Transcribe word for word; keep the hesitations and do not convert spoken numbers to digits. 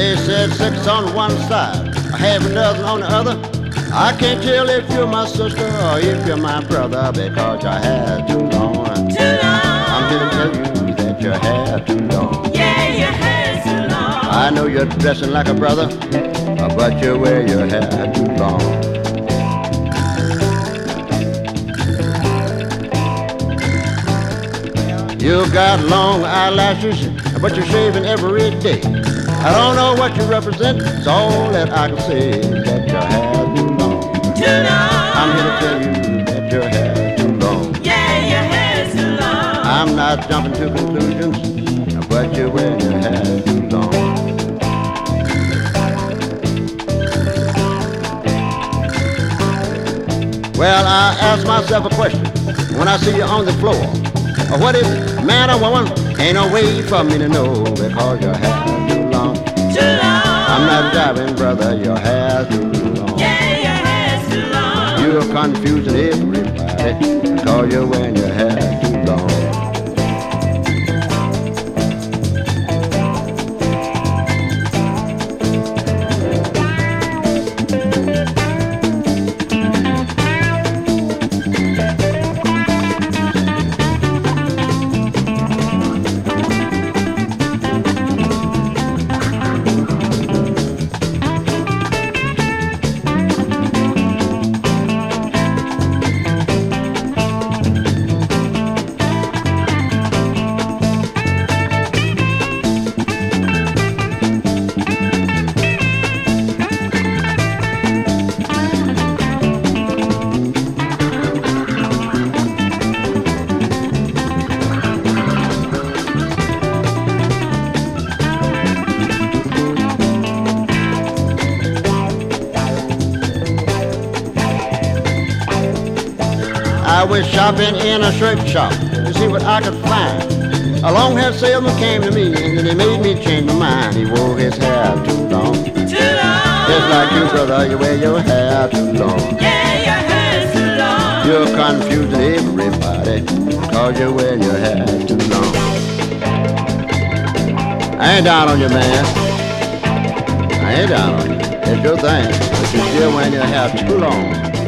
They said six on one side, a half a dozen on the other. I can't tell if you're my sister or if you're my brother because your hair's too long. Too long. I'm here to tell you that your hair's too long. Yeah, your hair's too long. I know you're dressing like a brother, but you wear your hair too long. You got long eyelashes, but you're shaving every day. I don't know what you represent, it's all that I can say is that your hair's too long. Too long. I'm here to tell you that your hair's too long. Yeah, your hair's too long. I'm not jumping to conclusions, but you wear your hair too long. Well, I ask myself a question when I see you on the floor. What is it, man or woman? Ain't no way for me to know because your hair's too long. Too long. I'm not driving, brother, your hair's too long. Yeah, your hair's too long. You're confusing everybody because you're wearing your hair too long. I was shopping in a shirt shop to see what I could find. A long-haired salesman came to me and then he made me change my mind. He wore his hair too long. Too long. Just like you, brother, you wear your hair too long. Yeah, your hair's too long. You're confusing everybody because you're wearing your hair too long. I ain't down on you, man. I ain't down on you. It's your thing, but you're still wearing your hair too long.